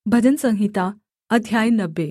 भजन संहिता अध्याय 90।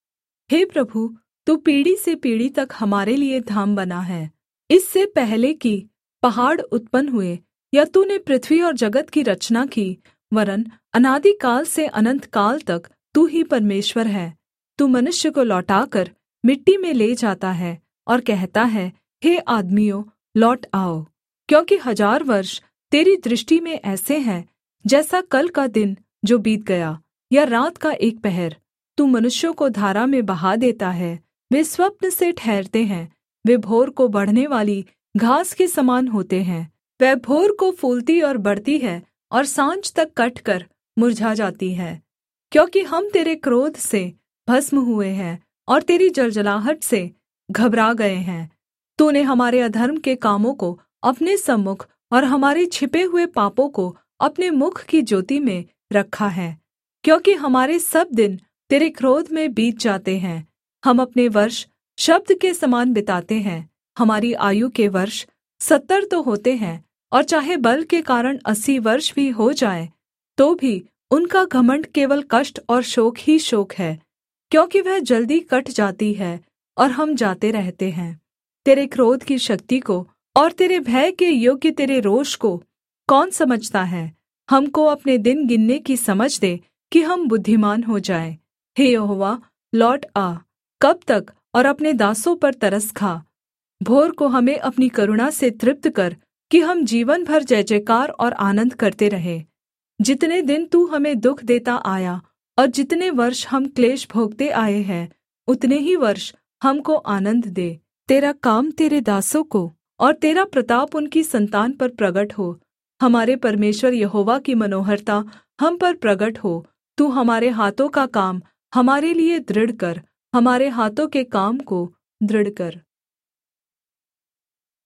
हे प्रभु, तू पीढ़ी से पीढ़ी तक हमारे लिये धाम बना है। इससे पहले कि पहाड़ उत्पन्न हुए या तूने पृथ्वी और जगत की रचना की, वरन् अनादिकाल से अनन्त काल तक तू ही परमेश्वर है। तू मनुष्य को लौटाकर मिट्टी में ले जाता है और कहता है, हे आदमियों, लौट आओ। क्योंकि 1000 वर्ष तेरी दृष्टि में ऐसे हैं जैसा कल का दिन जो बीत गया, या रात का एक पहर। तू मनुष्यों को धारा में बहा देता है, वे स्वप्न से ठहरते हैं। वे भोर को बढ़ने वाली घास के समान होते हैं। वह भोर को फूलती और बढ़ती है और साँझ तक कटकर मुर्झा जाती है। क्योंकि हम तेरे क्रोध से भस्म हुए हैं और तेरी जलजलाहट से घबरा गए हैं। तूने हमारे अधर्म के कामों को अपने सम्मुख और हमारे छिपे हुए पापों को अपने मुख की ज्योति में रखा है। क्योंकि हमारे सब दिन तेरे क्रोध में बीत जाते हैं। हम अपने वर्ष शब्द के समान बिताते हैं। हमारी आयु के वर्ष 70 तो होते हैं, और चाहे बल के कारण 80 वर्ष भी हो जाए, तो भी उनका घमण्ड केवल कष्ट और शोक ही शोक है। क्योंकि वह जल्दी कट जाती है और हम जाते रहते हैं। तेरे क्रोध की शक्ति को और तेरे भय के योग्य तेरे रोष को कौन समझता है? हमको अपने दिन गिनने की समझ दे कि हम बुद्धिमान हो जाएं। हे यहोवा, लौट आ। कब तक? और अपने दासों पर तरस खा। भोर को हमें अपनी करुणा से तृप्त कर कि हम जीवन भर जय जयकार और आनन्द करते रहें। जितने दिन तू हमें दुःख देता आया और जितने वर्ष हम क्लेश भोगते आए हैं, उतने ही वर्ष हमको आनन्द दे। तेरा काम तेरे दासों को और तेरा प्रताप उनकी संतान पर प्रगट हो। हमारे परमेश्वर यहोवा की मनोहरता हम पर प्रगट हो। तू हमारे हाथों का काम हमारे लिये दृढ़ कर, हमारे हाथों के काम को दृढ़ कर।